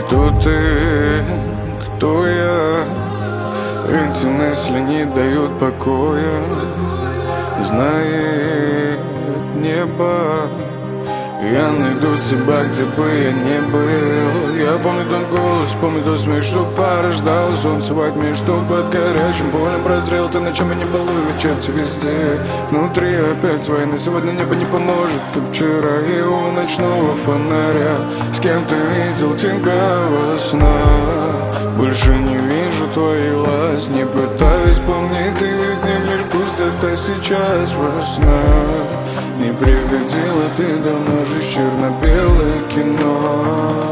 Кто ты, кто я? Эти мысли не дают покоя. Знает небо, я найду тебя, где бы я ни был. Я помню тот голос, помню тот смех, что порождал солнце во тьме, что под горячим полем прозрел. Ты ночами не балуй, вечерцы везде. Внутри опять война, сегодня небо не поможет, как вчера. И у ночного фонаря с кем ты видел тебя во снах. Больше не вижу твоей ласки, не пытаюсь помнить, и ведь не лишь пустота сейчас во снах. Не приходила ты давно же, черно-белое кино.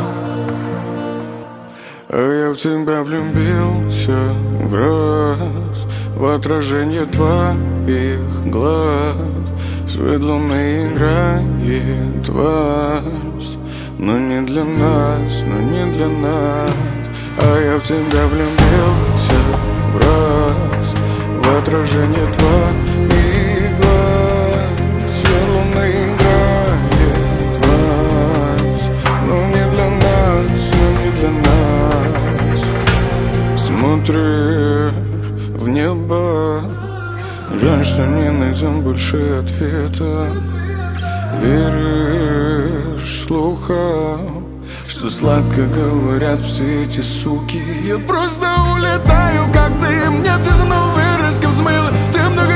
А я в тебя влюбился в раз, в отражение твоих глаз. Свет луны играет вальс, но не для нас, но не для нас. А я в тебя влюбился в раз, в отражение твоих глаз. Свет луны играет вальс, но не для нас, но не для нас. Смотришь в небо, жаль, что не найдем больше ответа. Веришь слухам, что сладко говорят все эти суки. Я просто улетаю, как дым, нет из новых взмыла. Ты много